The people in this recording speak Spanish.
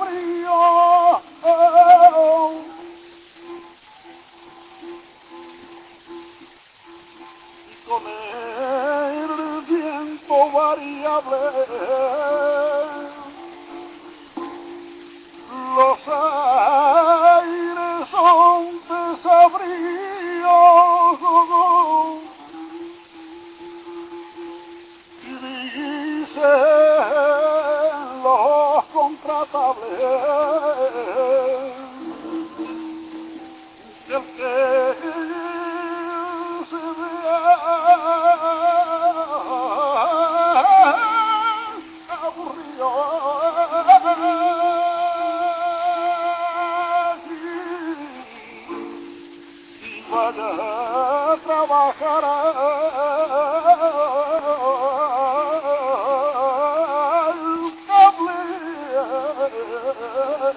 frío y con el viento variable los aires son desabridos y dicen los contratables que el que se vea aburrido vaya a trabajar al cable.